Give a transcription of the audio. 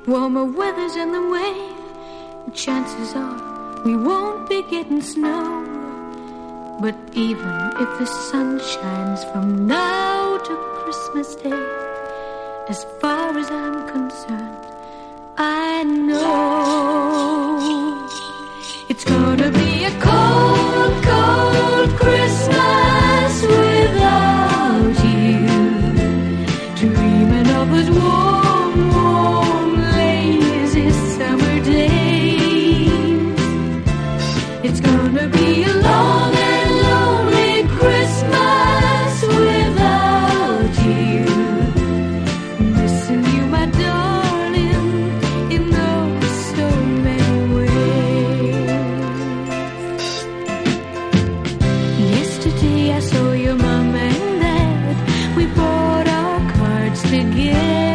Warmer weather's in the way. Chances are we won't be getting snow. But even if the sun shines from now to Christmas Day, as far as I'm concerned, I know it's gonna be a cold, cold Christmas without you. Dreaming of those warm, warm, lazy summer days. It's gonna be a long and lonely Christmas without you. Missing you, my darling, in oh so many ways. Yesterday I saw your mom and dad. We bought our cards together.